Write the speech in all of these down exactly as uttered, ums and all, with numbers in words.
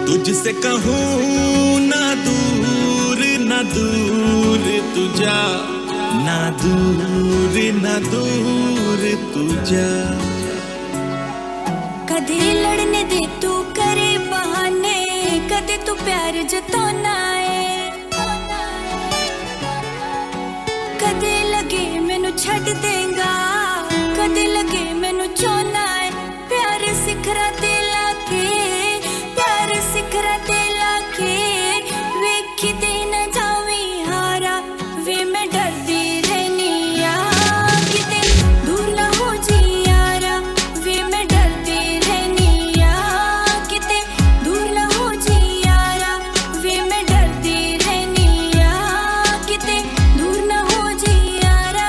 तुझसे कहूँ ना दूर ना दूर तू जा, ना दूर ना दूर तू जा। कदे लड़ने दे तू करे बहाने, कदे तू प्यार जताना है, कदे लगे मैनू छड़ देगा, कदे लगे मैनू चोना है। प्यार सिखरा ते लाके, प्यार सिखरा ते लाके, वेखी ते न जावी हारा, वे मैं डरदी रहनी आ किते दूर ना हो जी यारा, वे मैं डरदी रहनी आ किते दूर ना हो जी यारा, वे मैं डरदी रहनी आ किते दूर ना हो जी यारा।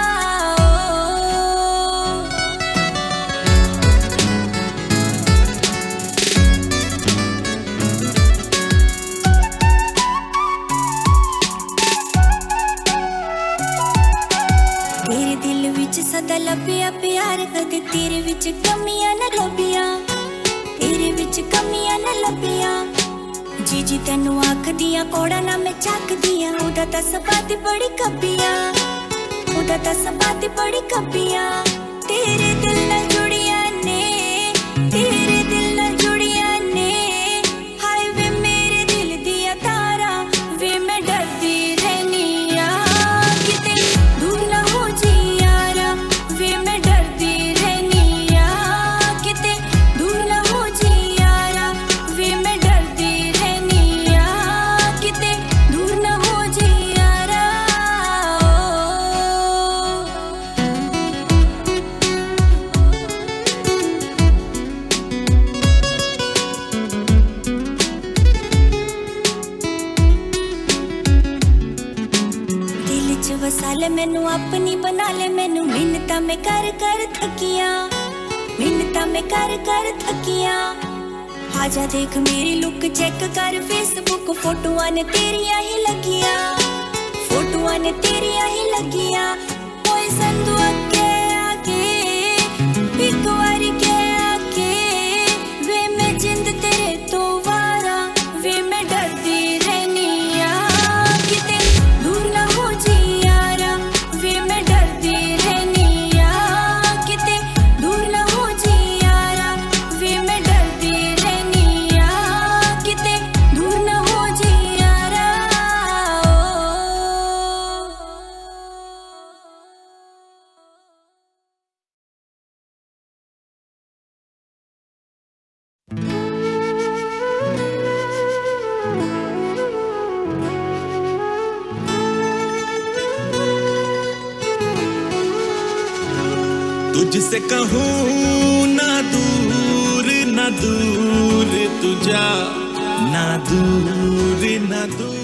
तेरे दिल विच सदा लभिया प्यार, कदे तेरे विच कमियां न लभिया, तेरे विच कमियां न लभिया। जी जी तेनू आखदियां कोड़ा ना मैं चकदियां, ओदा तां सबाती बड़ी कब्बियां, ओदा तां सबाती बड़ी कब्बियां। तेरे दिल नाल जुड़ियां ने, तेरे दिल नाल जुड़ियां ने, हाय वे मेरे दिल दियां तारा, वे मैं डरदी रहनी आ किते दूर ना हो जी यारा, वे मैं डरदी रहनी आ किते दूर ना हो जी यारा, वे मैं डरदी रहनी आ किते दूर ना हो जी यारा। दिल च वसा ले मैनू अपनी बना ले, मैनू मिन्नतां मैं कर कर थकियां, मिन्नतां मैं कर कर थकियां। आजा देख मेरी लुक चेक कर फेसबुक, फोटोआं ने तेरियां ही लगियां, फोटोआं ने तेरियां ही लगियां। ओए संदू अगे आके इक वारी के आके, वे मैं जिंद तेरे तो वारा, वे मैं डरदी रहनी आ किते दूर ना हो जी यारा, वे मैं डरदी रहनी आ किते दूर ना हो जी यारा, वे मैं डरदी रहनी आ किते दूर ना हो जी यारा। तुझसे कहूँ ना दूर ना दूर तू जा, ना दूर ना दूर